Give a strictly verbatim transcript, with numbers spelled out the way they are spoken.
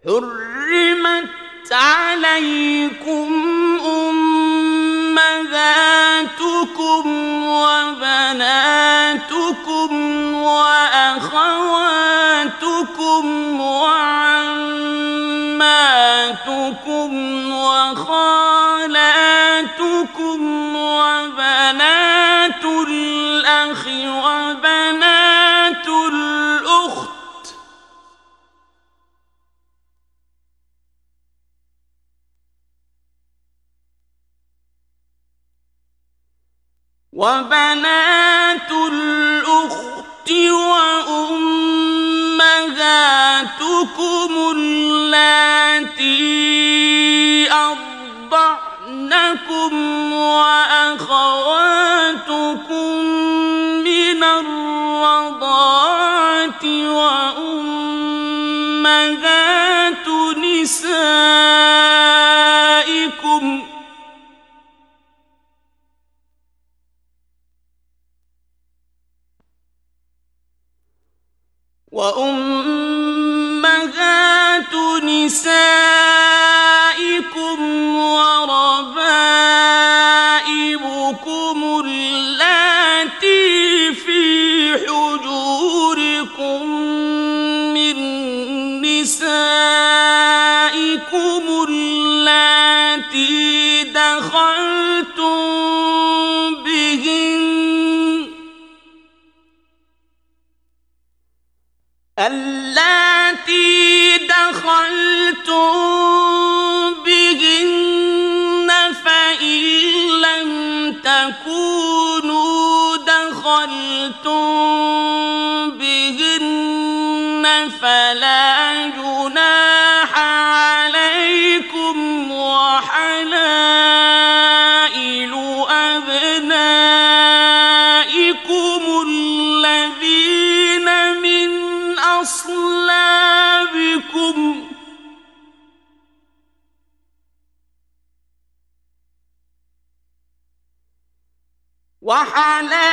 حرمت عليكم أمهاتكم وبناتكم وأخواتكم وعماتكم وخالاتكم وبنات الأخ وبنات الأخت وبنات الأخت وأمهاتكم اللاتي أرضعنكم وأخواتكم من الرضاعة وأمهات نسائكم وأمهات نسائكم وربائبكم اللاتي في حجوركم من نسائكم اللاتي دخلتم بهن اللاتي دخلتم بهن فإن لم تكونوا دخلتم بهن فلا جناح عليكم وحلائل أبنائكم الذين من أصلابكم وحلائل